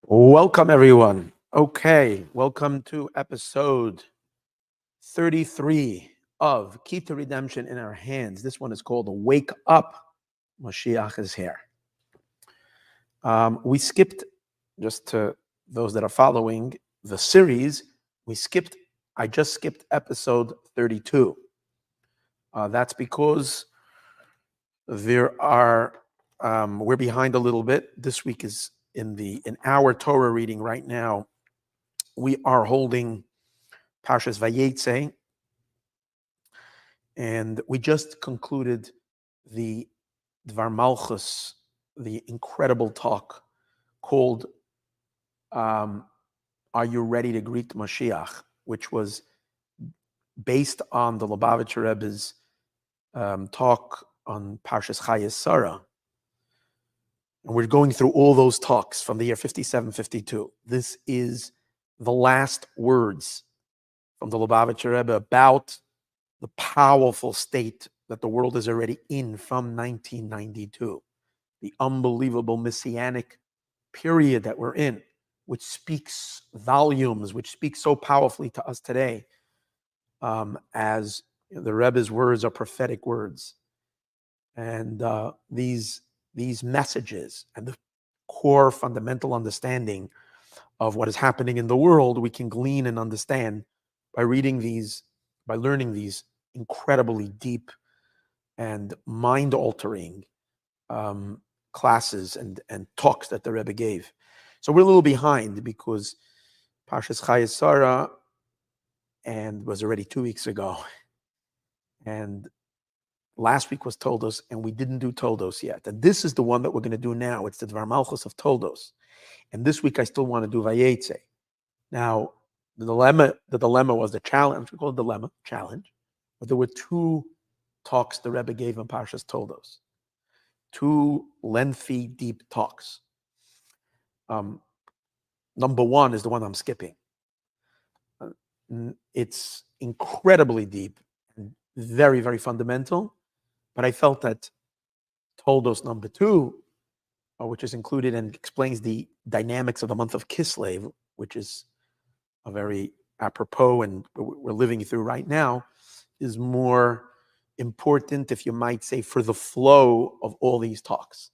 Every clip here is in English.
Welcome, everyone. Okay, welcome to episode 33 of Key to Redemption in Our Hands. This one is called Wake Up, Mashiach is Here. We skipped, just to those that are following the series, I just skipped episode 32. That's because we're behind a little bit. This week is in our Torah reading right now. We are holding Parshas Vayetze, and we just concluded the Dvar Malchus, the incredible talk called "Are You Ready to Greet Mashiach?", which was based on the Lubavitcher Rebbe's talk on Parshas Chayei Sarah. And we're going through all those talks from the year 57, 52. This is the last words from the Lubavitcher Rebbe about the powerful state that the world is already in from 1992. The unbelievable messianic period that we're in, which speaks volumes, which speaks so powerfully to us today, as the Rebbe's words are prophetic words. And these messages and the core fundamental understanding of what is happening in the world, we can glean and understand by reading these, by learning these incredibly deep and mind-altering classes and talks that the Rebbe gave. So we're a little behind because Parshas Chayei Sarah and was already 2 weeks ago. And last week was Toldos, and we didn't do Toldos yet. And this is the one that we're going to do now. It's the Dvar Malchus of Toldos. And this week I still want to do Vayetze. Now, the dilemma was the challenge. We call it dilemma, challenge. But there were two talks the Rebbe gave on Parshas Toldos. Two lengthy, deep talks. Number one is the one I'm skipping. It's incredibly deep and very, very fundamental. But I felt that Toldos number two, which is included and explains the dynamics of the month of Kislev, which is a very apropos and we're living through right now, is more important, if you might say, for the flow of all these talks.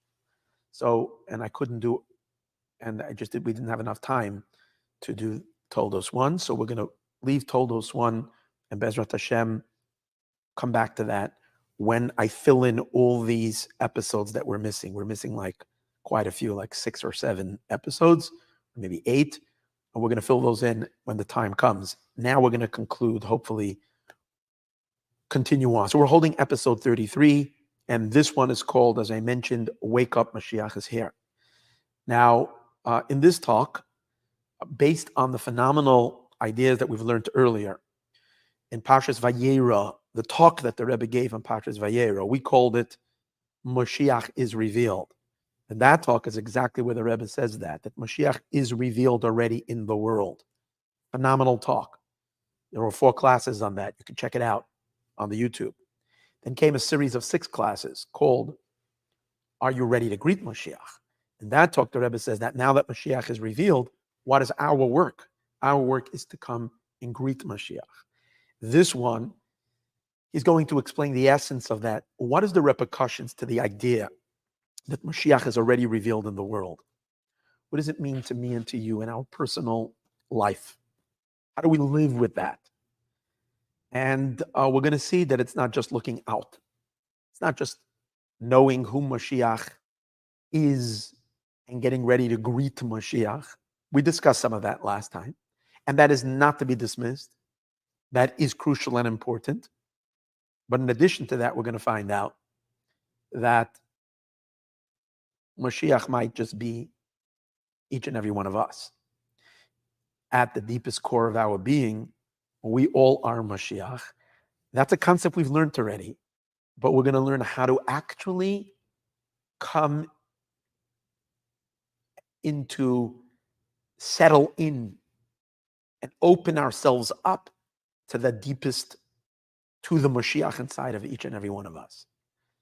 So, and I couldn't do, and we didn't have enough time to do Toldos 1. So we're going to leave Toldos 1 and Bezrat Hashem, come back to that when I fill in all these episodes that we're missing. We're missing like quite a few, like 6 or 7 episodes, maybe 8. And we're going to fill those in when the time comes. Now we're going to conclude, hopefully, continue on. So we're holding episode 33, and this one is called, as I mentioned, Wake Up, Mashiach is Here. Now, in this talk, based on the phenomenal ideas that we've learned earlier, in Parshas Vayera, the talk that the Rebbe gave on Parshas Vayera, we called it Mashiach is Revealed. And that talk is exactly where the Rebbe says that Mashiach is revealed already in the world. Phenomenal talk. There were 4 classes on that. You can check it out on the YouTube. Then came a series of 6 classes called Are You Ready to Greet Mashiach? In that talk, the Rebbe says that now that Mashiach is revealed, what is our work? Our work is to come and greet Mashiach. This one, he's going to explain the essence of that. What is the repercussions to the idea that Mashiach is already revealed in the world? What does it mean to me and to you in our personal life? How do we live with that? And we're going to see that it's not just looking out. It's not just knowing who Mashiach is and getting ready to greet Mashiach. We discussed some of that last time. And that is not to be dismissed. That is crucial and important. But in addition to that, we're going to find out that Mashiach might just be each and every one of us. At the deepest core of our being, we all are Mashiach. That's a concept we've learned already, but we're going to learn how to actually come into, settle in, and open ourselves up to the deepest, to the Mashiach inside of each and every one of us.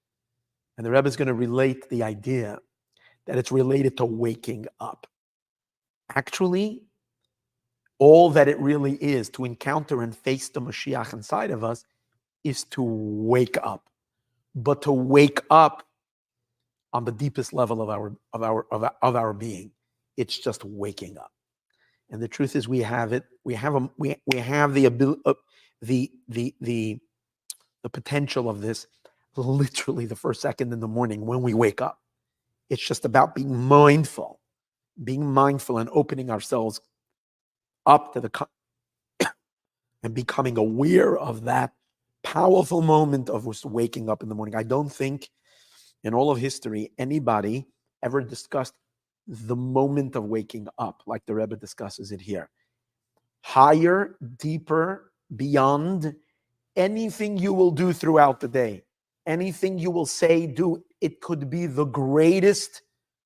And the Rebbe is going to relate the idea that it's related to waking up. Actually, all that it really is to encounter and face the Mashiach inside of us is to wake up. But to wake up on the deepest level of our being. It's just waking up. And the truth is, we have it. We have the ability, the potential of this, literally the first second in the morning when we wake up. It's just about being mindful and opening ourselves up to the and becoming aware of that powerful moment of just waking up in the morning. I don't think in all of history anybody ever discussed the moment of waking up like the Rebbe discusses it here. Higher, deeper, beyond anything you will do throughout the day, anything you will say, do, it could be the greatest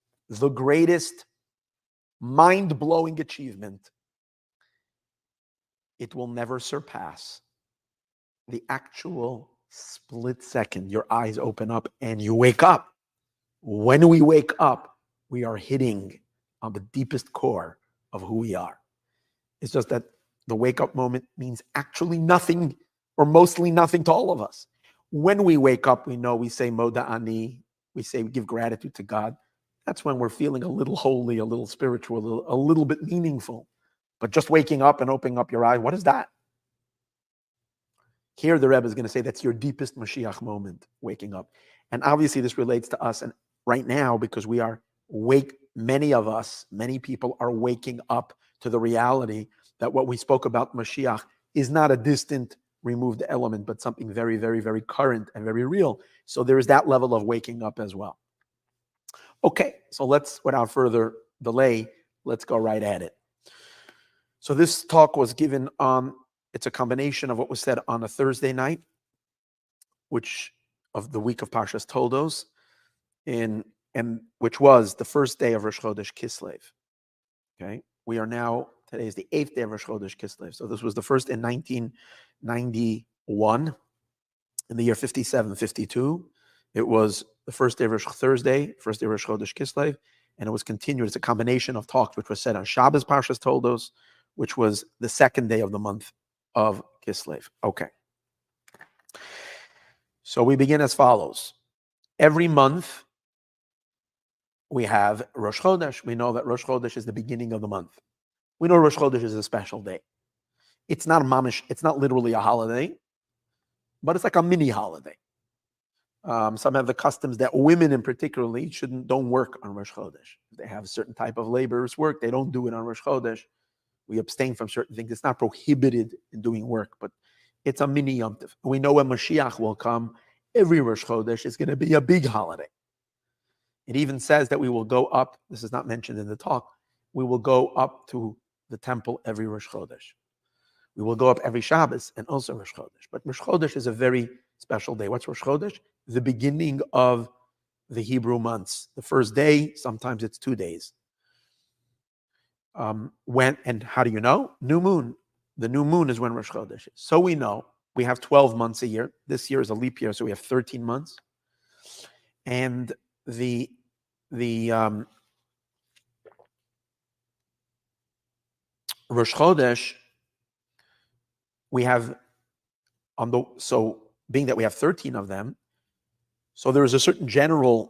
mind-blowing achievement. It will never surpass the actual split second your eyes open up and you wake up. When we wake up, we are hitting on the deepest core of who we are. It's just that the wake-up moment means actually nothing or mostly nothing to all of us. When we wake up, we know we say Moda Ani, we say we give gratitude to God. That's when we're feeling a little holy, a little spiritual, a little bit meaningful. But just waking up and opening up your eye, what is that? Here the Rebbe is going to say that's your deepest Mashiach moment, waking up. And obviously this relates to us and right now because we are many people are waking up to the reality that what we spoke about Mashiach is not a distant, removed element, but something very, very, very current and very real. So there is that level of waking up as well. Okay, so let's, without further delay, let's go right at it. So this talk was given on, it's a combination of what was said on a Thursday night, which of the week of Parshas Toldos, and which was the first day of Rosh Chodesh Kislev. Okay, we are now, today is the 8th day of Rosh Chodesh Kislev. So this was the first in 1991, in the year 57-52. It was the first day of Thursday, first day of Rosh Chodesh Kislev, and it was continued. It's a combination of talks which was said on Shabbos Parshas Toldos, which was the second day of the month of Kislev. Okay. So we begin as follows. Every month we have Rosh Chodesh. We know that Rosh Chodesh is the beginning of the month. We know Rosh Chodesh is a special day. It's not mamish, it's not literally a holiday, but it's like a mini holiday. Some have the customs that women in particularly don't work on Rosh Chodesh. They have a certain type of laborious work. They don't do it on Rosh Chodesh. We abstain from certain things. It's not prohibited in doing work, but it's a mini Yom Tov. We know when Mashiach will come, every Rosh Chodesh is going to be a big holiday. It even says that we will go up, this is not mentioned in the talk, we will go up to the temple every Rosh Chodesh. We will go up every Shabbos and also Rosh Chodesh. But Rosh Chodesh is a very special day. What's Rosh Chodesh? The beginning of the Hebrew months. The first day, sometimes it's 2 days. When and how do you know? New moon. The new moon is when Rosh Chodesh is. So we know we have 12 months a year. This year is a leap year, so we have 13 months. And the Rosh Chodesh, we have so being that we have 13 of them, so there is a certain general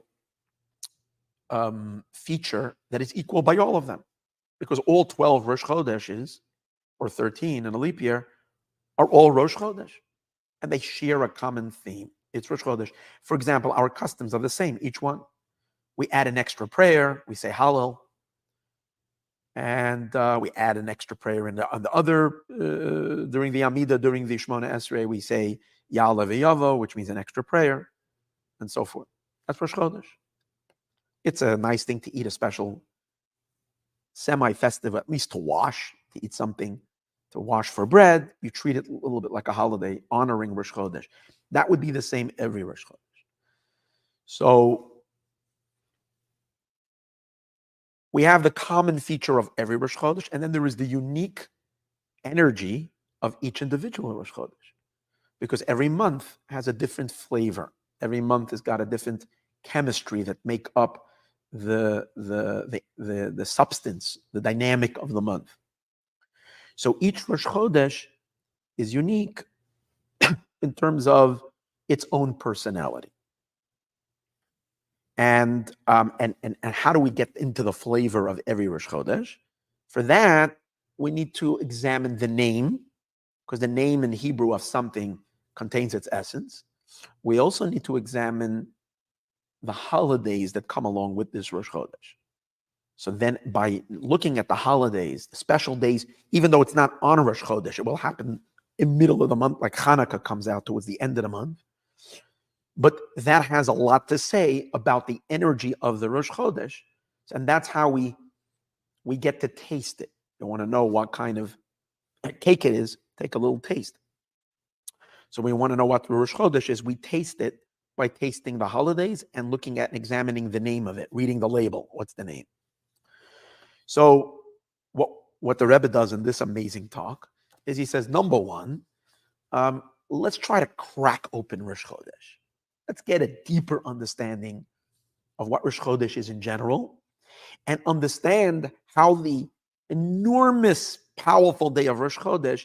feature that is equal by all of them. Because all 12 Rosh Chodeshes, or 13 in a leap year, are all Rosh Chodesh. And they share a common theme. It's Rosh Chodesh. For example, our customs are the same, each one. We add an extra prayer, we say Hallel. And we add an extra prayer on the other, during the Amidah, during the Shmona Esrei, we say Ya'aleh V'yavo, which means an extra prayer, and so forth. That's Rosh Chodesh. It's a nice thing to eat a special semi-festive, at least to wash, to eat something, to wash for bread. You treat it a little bit like a holiday, honoring Rosh Chodesh. That would be the same every Rosh Chodesh. So we have the common feature of every Rosh Chodesh, and then there is the unique energy of each individual Rosh Chodesh. Because every month has a different flavor. Every month has got a different chemistry that make up the substance, the dynamic of the month. So each Rosh Chodesh is unique in terms of its own personality. And how do we get into the flavor of every Rosh Chodesh? For that, we need to examine the name, because the name in Hebrew of something contains its essence. We also need to examine the holidays that come along with this Rosh Chodesh. So then by looking at the holidays, the special days, even though it's not on Rosh Chodesh, it will happen in the middle of the month, like Hanukkah comes out towards the end of the month. But that has a lot to say about the energy of the Rosh Chodesh. And that's how we get to taste it. You want to know what kind of cake it is, take a little taste. So we want to know what the Rosh Chodesh is. We taste it by tasting the holidays and looking at and examining the name of it, reading the label. What's the name? So what the Rebbe does in this amazing talk is he says, number one, let's try to crack open Rosh Chodesh. Let's get a deeper understanding of what Rosh Chodesh is in general and understand how the enormous, powerful day of Rosh Chodesh,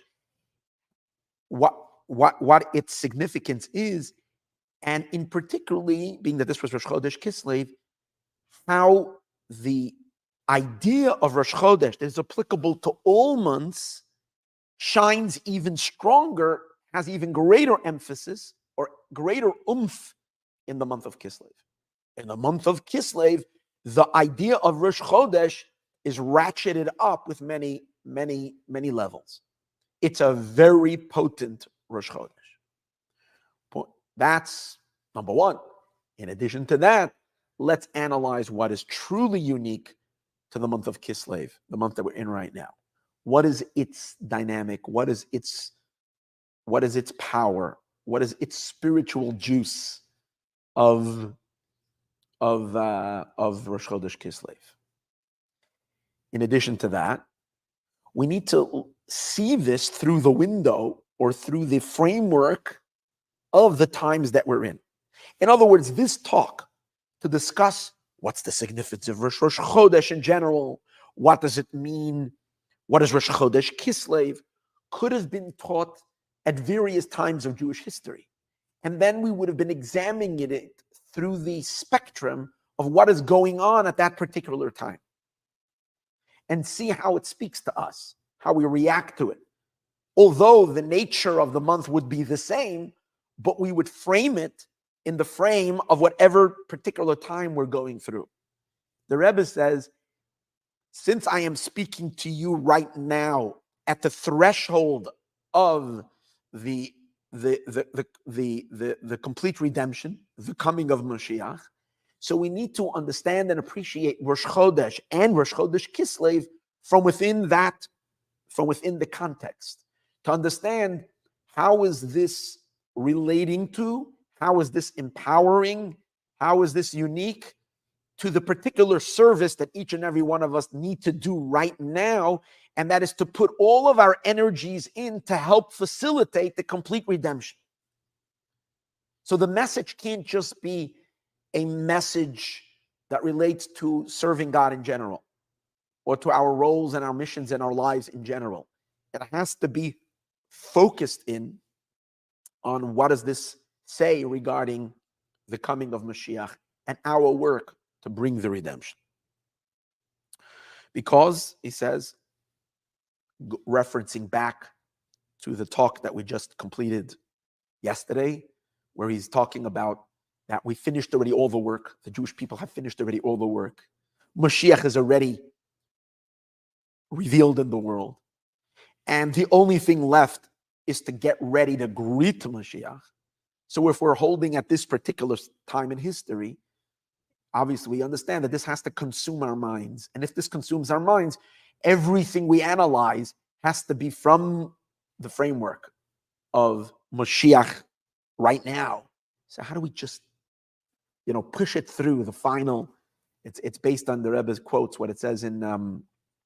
what its significance is, and in particularly, being that this was Rosh Chodesh Kislev, how the idea of Rosh Chodesh that is applicable to all months shines even stronger, has even greater emphasis or greater oomph in the month of Kislev. In the month of Kislev, the idea of Rosh Chodesh is ratcheted up with many, many, many levels. It's a very potent Rosh Chodesh. That's number one. In addition to that, let's analyze what is truly unique to the month of Kislev, the month that we're in right now. What is its dynamic? What is its power? What is its spiritual juice of Rosh Chodesh Kislev? In addition to that, we need to see this through the window or through the framework of the times that we're in. In other words, this talk to discuss what's the significance of Rosh Chodesh in general, what does it mean, what is Rosh Chodesh Kislev, could have been taught at various times of Jewish history. And then we would have been examining it through the spectrum of what is going on at that particular time and see how it speaks to us, how we react to it. Although the nature of the month would be the same, but we would frame it in the frame of whatever particular time we're going through. The Rebbe says, since I am speaking to you right now at the threshold of the complete redemption, the coming of Mashiach, so we need to understand and appreciate Rosh Chodesh and Rosh Chodesh Kislev from within the context, to understand how is this relating to, how is this empowering, how is this unique to the particular service that each and every one of us need to do right now, and that is to put all of our energies in to help facilitate the complete redemption. So the message can't just be a message that relates to serving God in general or to our roles and our missions and our lives in general. It has to be focused in on what does this say regarding the coming of Mashiach and our work to bring the redemption. Because, he says, referencing back to the talk that we just completed yesterday, where he's talking about that we finished already all the work. The Jewish people have finished already all the work. Mashiach is already revealed in the world. And the only thing left is to get ready to greet Mashiach. So if we're holding at this particular time in history, obviously we understand that this has to consume our minds. And if this consumes our minds, everything we analyze has to be from the framework of Mashiach right now. So how do we just, push it through the final? It's based on the Rebbe's quotes, what it says in,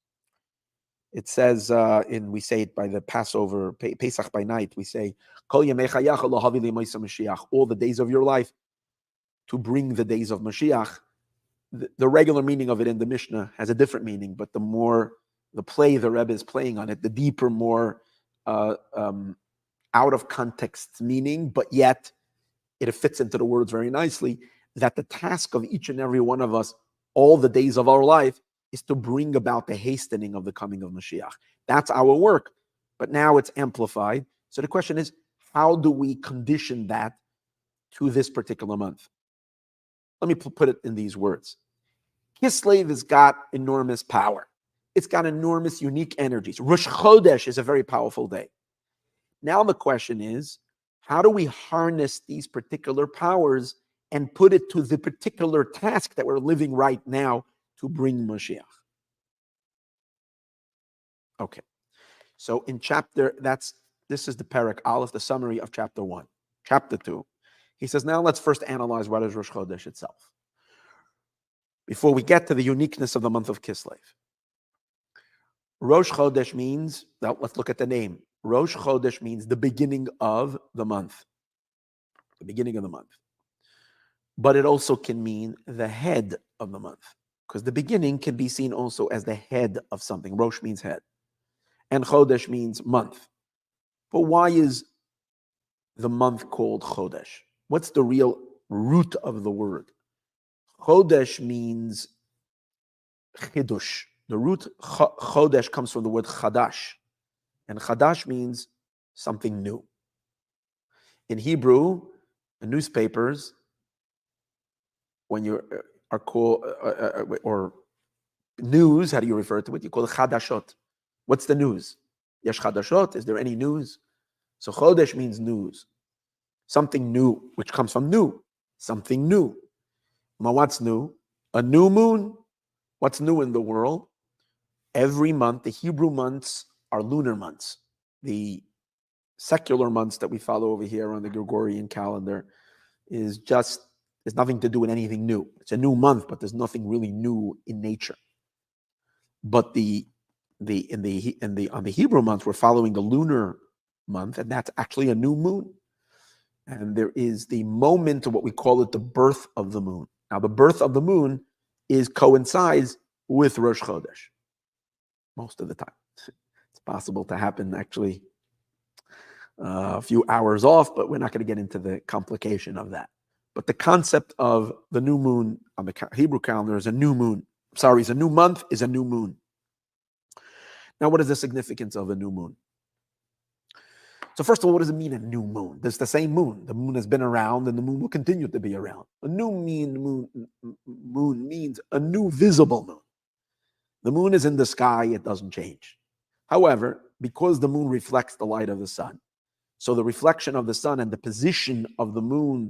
we say it by the Passover, Pesach by night, we say, all the days of your life to bring the days of Mashiach. the regular meaning of it in the Mishnah has a different meaning, but the more the play the Rebbe is playing on it, the deeper, more out of context meaning, but yet it fits into the words very nicely, that the task of each and every one of us, all the days of our life, is to bring about the hastening of the coming of Mashiach. That's our work, but now it's amplified. So the question is, how do we condition that to this particular month? Let me put it in these words. Kislev has got enormous power. It's got enormous, unique energies. Rosh Chodesh is a very powerful day. Now the question is, how do we harness these particular powers and put it to the particular task that we're living right now to bring Mashiach? Okay. So in this is the Perek Aleph, the summary of chapter 1. Chapter 2, he says, now let's first analyze what is Rosh Chodesh itself, before we get to the uniqueness of the month of Kislev. Rosh Chodesh means, now let's look at the name. Rosh Chodesh means the beginning of the month. The beginning of the month. But it also can mean the head of the month, because the beginning can be seen also as the head of something. Rosh means head, and Chodesh means month. But why is the month called Chodesh? What's the real root of the word? Chodesh means chidush. The root Chodesh comes from the word chadash, and chadash means something new. In Hebrew, the newspapers, when you are called, or news, how do you refer to it? You call it chadashot. What's the news? Yesh chadashot, is there any news? So Chodesh means news. Something new, which comes from new. Something new. Now what's new? A new moon. What's new in the world? Every month, the Hebrew months are lunar months. The secular months that we follow over here on the Gregorian calendar is nothing to do with anything new. It's a new month, but there's nothing really new in nature. But on the Hebrew months, we're following the lunar month, and that's actually a new moon. And there is the moment of what we call it the birth of the moon. Now, the birth of the moon coincides with Rosh Chodesh most of the time. It's possible to happen actually a few hours off, but we're not going to get into the complication of that. But the concept of the new moon on the Hebrew calendar is a new moon. Sorry, is a new month, is a new moon. Now, what is the significance of a new moon? So first of all, what does it mean, a new moon? There's the same moon. The moon has been around, and the moon will continue to be around. A new moon means a new visible moon. The moon is in the sky, it doesn't change. However, because the moon reflects the light of the sun, so the reflection of the sun and the position of the moon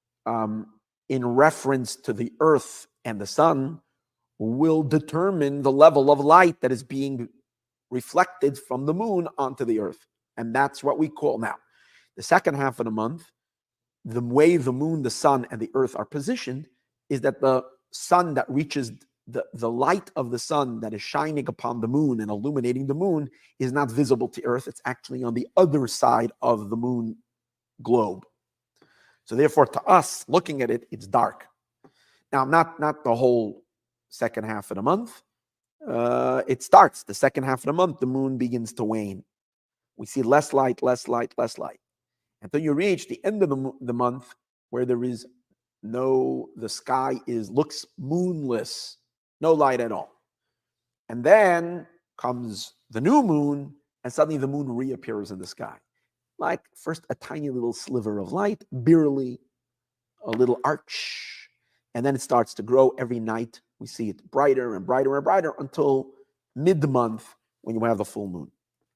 in reference to the earth and the sun will determine the level of light that is being reflected from the moon onto the earth. And that's what we call now. The second half of the month, the way the moon, the sun, and the earth are positioned is that the sun that reaches the light of the sun that is shining upon the moon and illuminating the moon is not visible to earth. It's actually on the other side of the moon globe. So therefore, to us, looking at it, it's dark. Now, not the whole second half of the month. It starts the second half of the month, the moon begins to wane. We see less light, less light, less light. Until you reach the end of the month where the sky looks moonless, no light at all. And then comes the new moon, and suddenly the moon reappears in the sky. Like first a tiny little sliver of light, barely a little arch, and then it starts to grow every night. We see it brighter and brighter and brighter until mid-month when you have the full moon.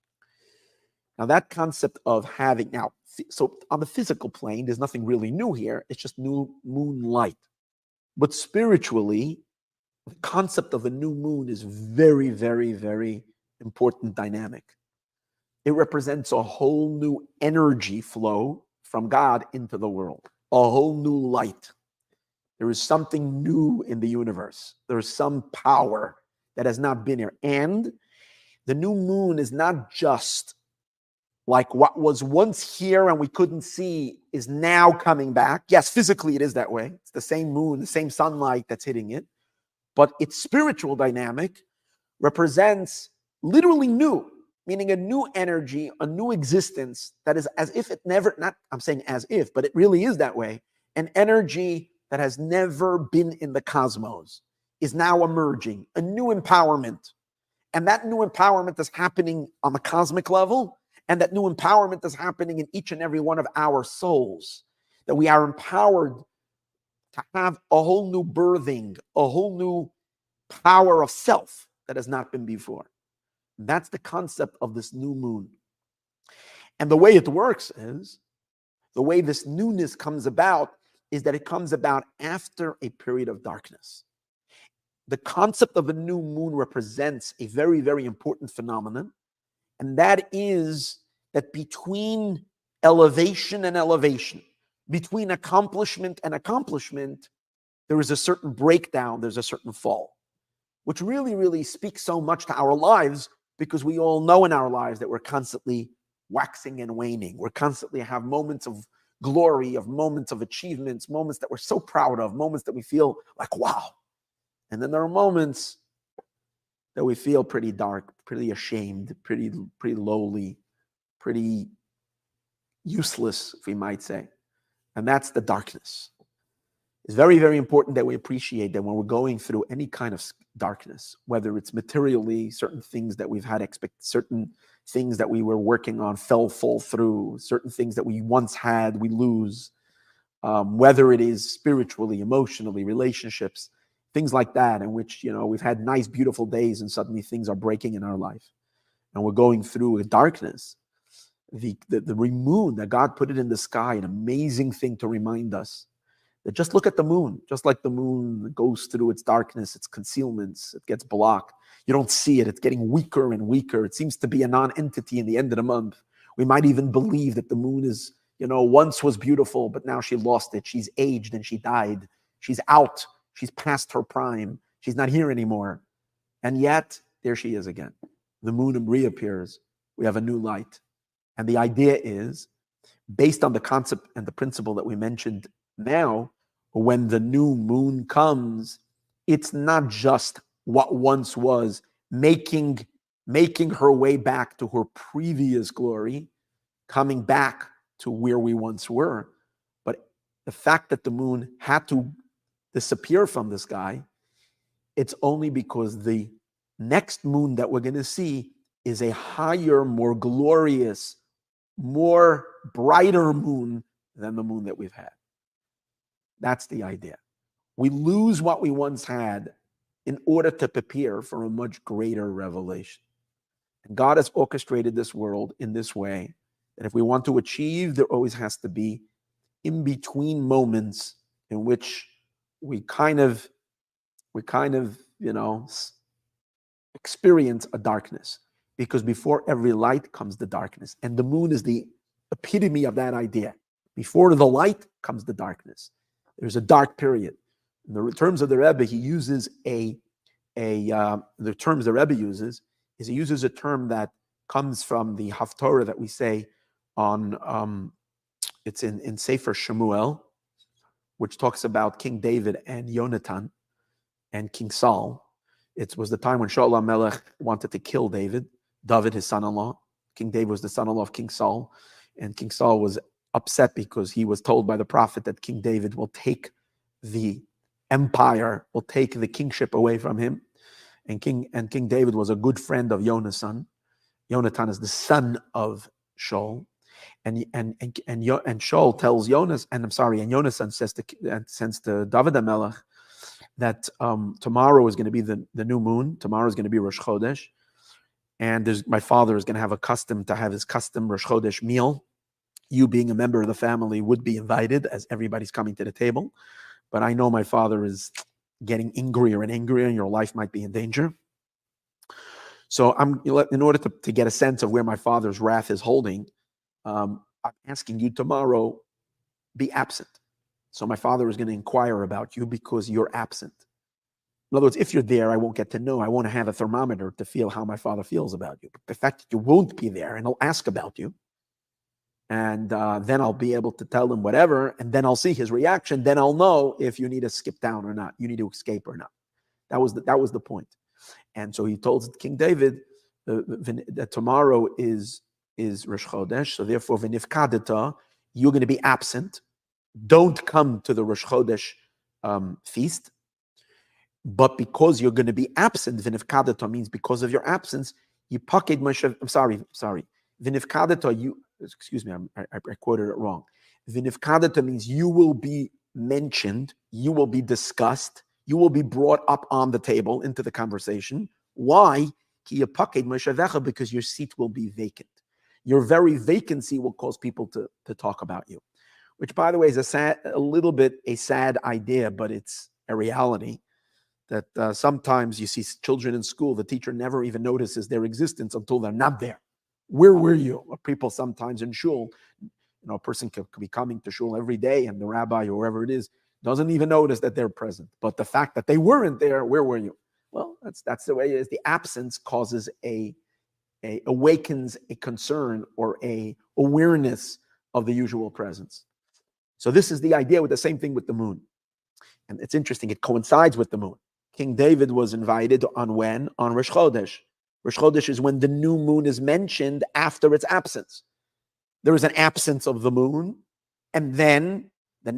Now that concept of so on the physical plane, there's nothing really new here. It's just new moonlight. But spiritually, the concept of a new moon is very, very, very important dynamic. It represents a whole new energy flow from God into the world, a whole new light. There is something new in the universe. There is some power that has not been here. And the new moon is not just like what was once here and we couldn't see is now coming back. Yes, physically it is that way. It's the same moon, the same sunlight that's hitting it. But its spiritual dynamic represents literally new, meaning a new energy, a new existence that is as if it never, not I'm saying as if, but it really is that way. An energy that has never been in the cosmos is now emerging, a new empowerment. And that new empowerment is happening on the cosmic level, and that new empowerment is happening in each and every one of our souls, that we are empowered to have a whole new birthing, a whole new power of self that has not been before. That's the concept of this new moon. And the way it works is, the way this newness comes about is that it comes about after a period of darkness. The concept of a new moon represents a very, very important phenomenon, and that is that between elevation and elevation, between accomplishment and accomplishment, there is a certain breakdown, there's a certain fall, which really, really speaks so much to our lives, because we all know in our lives that we're constantly waxing and waning. We're constantly have moments of glory, of moments of achievements, moments that we're so proud of, moments that we feel like, wow. And then there are moments that we feel pretty dark, pretty ashamed, pretty lowly, pretty useless, if we might say. And that's the darkness. It's very, very important that we appreciate that when we're going through any kind of darkness, whether it's materially, certain things that we've had certain things that we were working on fall through, certain things that we once had, we lose, whether it is spiritually, emotionally, relationships, things like that, in which, we've had nice, beautiful days and suddenly things are breaking in our life. And we're going through a darkness. The moon, that God put it in the sky, an amazing thing to remind us that just look at the moon. Just like the moon goes through its darkness, its concealments, it gets blocked. You don't see it. It's getting weaker and weaker. It seems to be a non-entity in the end of the month. We might even believe that the moon is, once was beautiful, but now she lost it. She's aged and she died. She's out. She's past her prime. She's not here anymore. And yet, there she is again. The moon reappears. We have a new light. And the idea is, based on the concept and the principle that we mentioned now, when the new moon comes, it's not just what once was making her way back to her previous glory, coming back to where we once were, but the fact that the moon had to disappear from the sky, it's only because the next moon that we're going to see is a higher, more glorious, more brighter moon than the moon that we've had. That's the idea. We lose what we once had in order to prepare for a much greater revelation. And God has orchestrated this world in this way that if we want to achieve, there always has to be in between moments in which we kind of experience a darkness. Because before every light comes the darkness. And the moon is the epitome of that idea. Before the light comes the darkness. There's a dark period. In the terms of the Rebbe, he uses he uses a term that comes from the Haftorah that we say on, it's in Sefer Shemuel, which talks about King David and Yonatan and King Saul. It was the time when Shaul HaMelech wanted to kill David, his son-in-law. King David was the son-in-law of King Saul, and King Saul was upset because he was told by the prophet that King David will take the empire, will take the kingship away from him. And King David was a good friend of Yonatan. Yonatan is the son of Shaul. And Shaul tells Jonas, and Yonatan says to David HaMelech that tomorrow is going to be the new moon. Tomorrow is going to be Rosh Chodesh. And my father is going to have his custom Rosh Chodesh meal. You, being a member of the family, would be invited as everybody's coming to the table. But I know my father is getting angrier and angrier, and your life might be in danger. So in order to get a sense of where my father's wrath is holding, I'm asking you tomorrow, be absent. So my father is going to inquire about you because you're absent. In other words, if you're there, I won't get to know. I won't have a thermometer to feel how my father feels about you. But the fact that you won't be there, and he'll ask about you, and then I'll be able to tell him whatever, and then I'll see his reaction. Then I'll know if you need to skip down or not, you need to escape or not. That was the point. And so he told King David that tomorrow is Rosh Chodesh. So therefore, v'nifkadeta, you're going to be absent. Don't come to the Rosh Chodesh feast. But because you're going to be absent, v'nifkadeta means because of your absence, you paked Moshe. I'm sorry. V'nifkadeta, excuse me, I quoted it wrong. V'nifkadeta means you will be mentioned, you will be discussed, you will be brought up on the table into the conversation. Why? Because your seat will be vacant. Your very vacancy will cause people to talk about you, which, by the way, is a little bit a sad idea, but it's a reality that sometimes you see children in school, the teacher never even notices their existence until they're not there. Where were you? Or people sometimes in shul, a person could be coming to shul every day, and the rabbi or whoever it is doesn't even notice that they're present. But the fact that they weren't there, where were you? Well, that's the way it is. The absence causes awakens a concern or a awareness of the usual presence. So this is the idea with the same thing with the moon. And it's interesting, it coincides with the moon. King David was invited on when? On Rosh Chodesh. Rosh Chodesh is when the new moon is mentioned after its absence. There is an absence of the moon, and then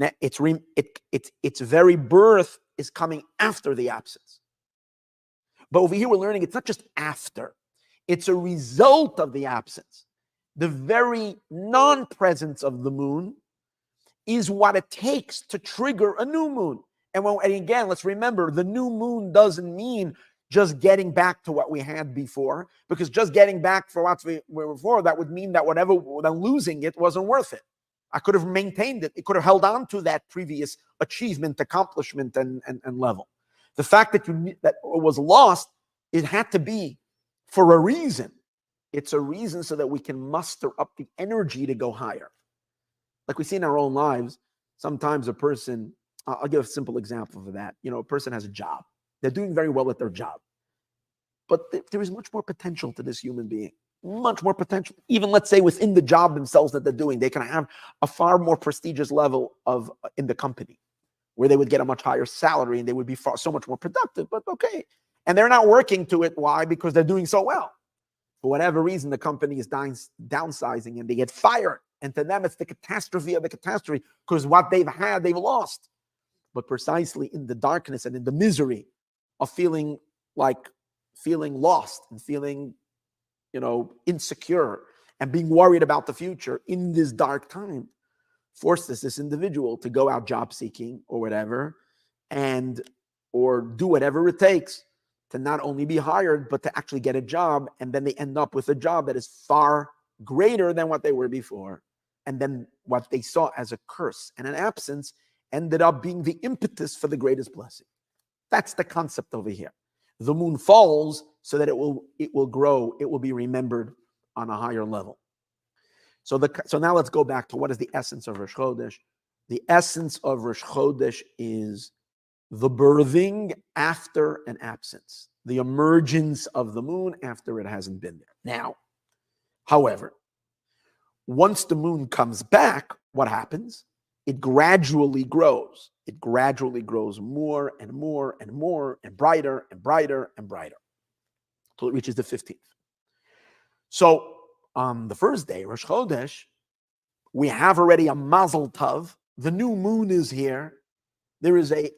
its very birth is coming after the absence. But over here we're learning it's not just after, it's a result of the absence. The very non-presence of the moon is what it takes to trigger a new moon. And again, let's remember, the new moon doesn't mean just getting back to what we had before, because just getting back for what we were before, that would mean that losing it wasn't worth it. I could have maintained it. It could have held on to that previous achievement, accomplishment, and level. The fact that that it was lost, it had to be for a reason. It's a reason so that we can muster up the energy to go higher. Like we see in our own lives, sometimes a person, I'll give a simple example of that. A person has a job. They're doing very well at their job. But there is much more potential to this human being. Much more potential. Even, let's say, within the job themselves that they're doing, they can have a far more prestigious level in the company, where they would get a much higher salary and they would be so much more productive. But okay. And they're not working to it. Why? Because they're doing so well. For whatever reason, the company is downsizing and they get fired. And to them, it's the catastrophe of the catastrophe, because what they've had, they've lost. But precisely in the darkness and in the misery of feeling lost and feeling, insecure and being worried about the future in this dark time, forces this individual to go out job seeking or whatever, or do whatever it takes to not only be hired, but to actually get a job. And then they end up with a job that is far greater than what they were before. And then what they saw as a curse and an absence ended up being the impetus for the greatest blessing. That's the concept over here. The moon falls so that it will grow, it will be remembered on a higher level. So now let's go back to what is the essence of Rosh Chodesh. The essence of Rosh Chodesh is the birthing after an absence, the emergence of the moon after it hasn't been there. Now, however, once the moon comes back, what happens? It gradually grows. It gradually grows more and more and more and brighter and brighter and brighter until it reaches the 15th. So on the first day, Rosh Chodesh, we have already a Mazel Tov. The new moon is here. There is a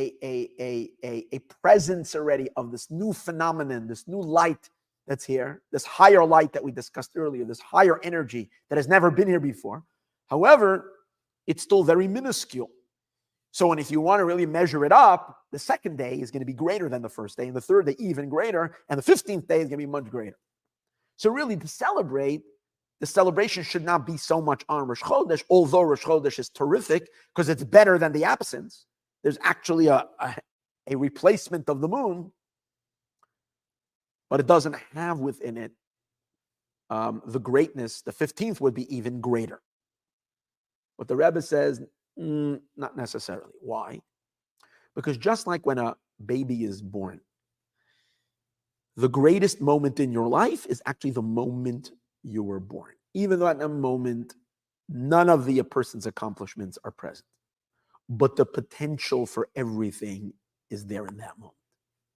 presence already of this new phenomenon, this new light that's here, this higher light that we discussed earlier, this higher energy that has never been here before. However, it's still very minuscule. So, and if you want to really measure it up, the second day is going to be greater than the first day, and the third day even greater, and the 15th day is going to be much greater. So really, to celebrate, the celebration should not be so much on Rosh Chodesh, although Rosh Chodesh is terrific because it's better than the absence. There's actually a replacement of the moon, but it doesn't have within it the greatness. The 15th would be even greater. But the Rebbe says, not necessarily. Why? Because just like when a baby is born, the greatest moment in your life is actually the moment you were born. Even though at that moment, none of the person's accomplishments are present. But the potential for everything is there in that moment.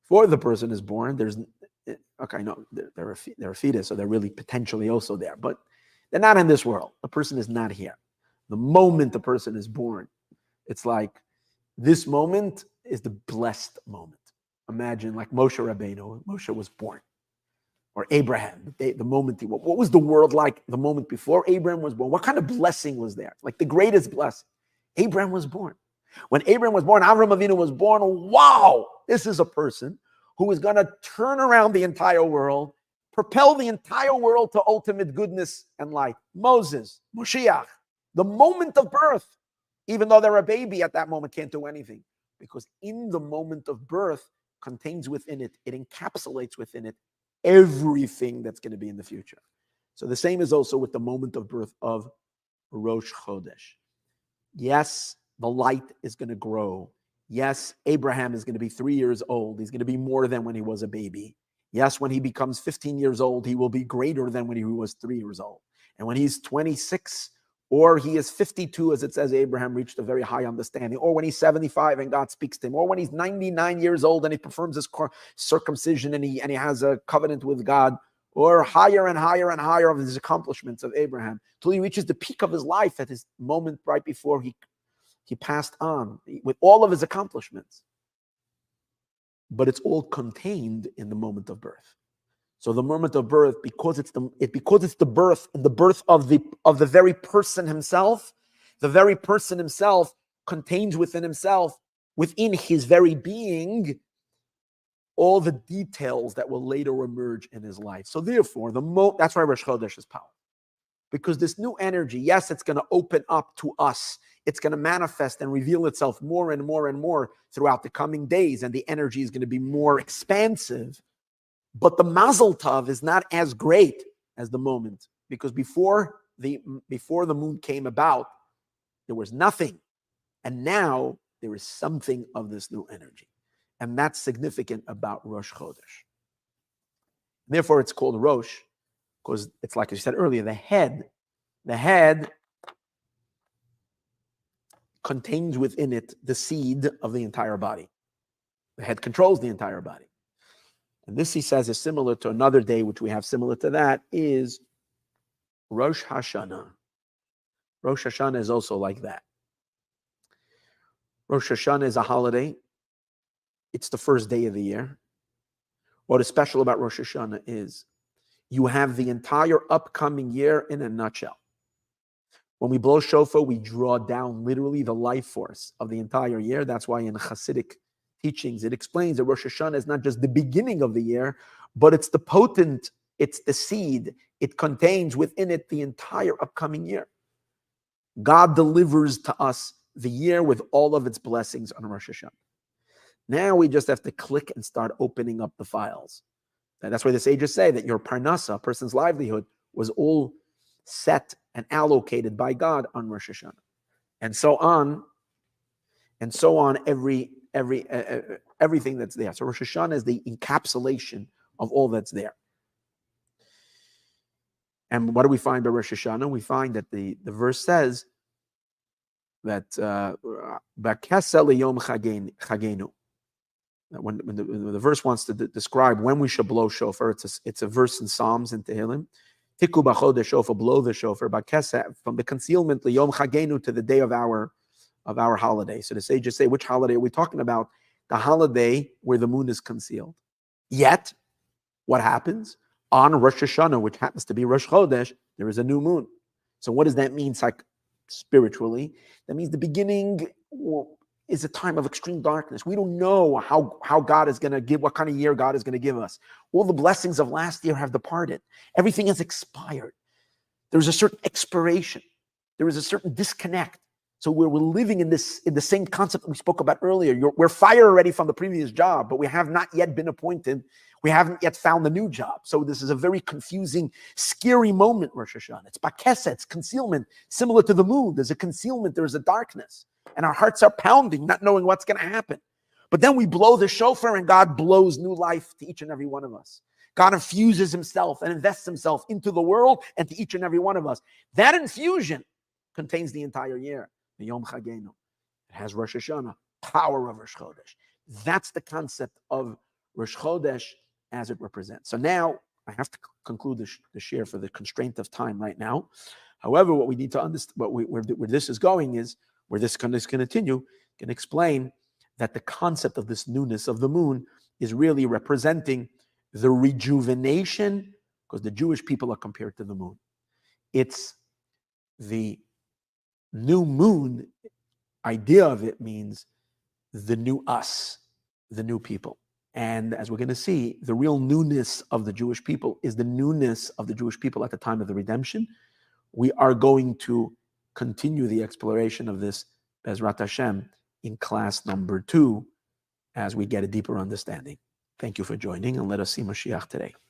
before the person is born, there's okay, no, they're a fetus, so they're really potentially also there, but they're not in this world. The person is not here. The moment the person is born, it's like this moment is the blessed moment. Imagine like Moshe Rabbeinu, Moshe was born, or Abraham, the moment what was the world like the moment before Abraham was born? What kind of blessing was there? Like the greatest blessing. Abraham was born. When Abraham was born, Avram Avinu was born. Wow, this is a person who is going to turn around the entire world, propel the entire world to ultimate goodness and light. Moses, Moshiach, the moment of birth, even though they're a baby at that moment, can't do anything. Because in the moment of birth contains within it, it encapsulates within it everything that's going to be in the future. So the same is also with the moment of birth of Rosh Chodesh. Yes, the light is going to grow. Yes, Abraham is going to be 3 years old. He's going to be more than when he was a baby. Yes, when he becomes 15 years old, he will be greater than when he was 3 years old. And when he's 26, or he is 52, as it says, Abraham reached a very high understanding, or when he's 75 and God speaks to him, or when he's 99 years old and he performs his circumcision and he has a covenant with God, or higher and higher and higher of his accomplishments of Abraham, till he reaches the peak of his life at his moment right before he passed on with all of his accomplishments. But it's all contained in the moment of birth. So the moment of birth, because it's the birth and the birth of the very person himself, the very person himself contains within himself, within his very being, all the details that will later emerge in his life. So therefore, that's why Rosh Chodesh is powerful. Because this new energy, yes, it's going to open up to us. It's going to manifest and reveal itself more and more and more throughout the coming days, and the energy is going to be more expansive. But the Mazel Tov is not as great as the moment, because before the moon came about, there was nothing, and now there is something of this new energy, and that's significant about Rosh Chodesh. Therefore, it's called Rosh, because it's like I said earlier, the head contains within it the seed of the entire body. The head controls the entire body. And this, he says, is similar to another day, which we have similar to that, is Rosh Hashanah. Rosh Hashanah is also like that. Rosh Hashanah is a holiday. It's the first day of the year. What is special about Rosh Hashanah is you have the entire upcoming year in a nutshell. When we blow shofar, we draw down literally the life force of the entire year. That's why in Hasidic teachings, it explains that Rosh Hashanah is not just the beginning of the year, but it's it's the seed. It contains within it the entire upcoming year. God delivers to us the year with all of its blessings on Rosh Hashanah. Now we just have to click and start opening up the files. And that's why the sages say that your parnasa, a person's livelihood, was all set and allocated by God on Rosh Hashanah. And so on, everything that's there. So Rosh Hashanah is the encapsulation of all that's there. And what do we find by Rosh Hashanah? We find that the verse says that B'kesel yom chagenu. When the verse wants to describe when we should blow shofar, it's a verse in Psalms and Tehillim. Tiku b'chodesh shofar, blow the shofar. B'kesel, from the concealment yom chagenu to the day of our holiday. So the sages say, which holiday are we talking about? The holiday where the moon is concealed. Yet, what happens? On Rosh Hashanah, which happens to be Rosh Chodesh, there is a new moon. So what does that mean spiritually? That means the beginning is a time of extreme darkness. We don't know how God is going to give, what kind of year God is going to give us. All the blessings of last year have departed. Everything has expired. There's a certain expiration. There is a certain disconnect. So we're living in the same concept that we spoke about earlier. We're fired already from the previous job, but we have not yet been appointed. We haven't yet found the new job. So this is a very confusing, scary moment, Rosh Hashanah. It's bakesa, it's concealment, similar to the moon. There's a concealment, there's a darkness. And our hearts are pounding, not knowing what's going to happen. But then we blow the shofar and God blows new life to each and every one of us. God infuses himself and invests himself into the world and to each and every one of us. That infusion contains the entire year. The Yom Chagenu. It has Rosh Hashanah, power of Rosh Chodesh. That's the concept of Rosh Chodesh as it represents. So now I have to conclude the share for the constraint of time right now. However, what we need to understand, where this is going is, where this can continue, can explain that the concept of this newness of the moon is really representing the rejuvenation, because the Jewish people are compared to the moon. It's the new moon idea of it means the new us, the new people. And as we're going to see, the real newness of the Jewish people is the newness of the Jewish people at the time of the redemption. We are going to continue the exploration of this, Bezrat Hashem, in class number 2, as we get a deeper understanding. Thank you for joining, and let us see Mashiach today.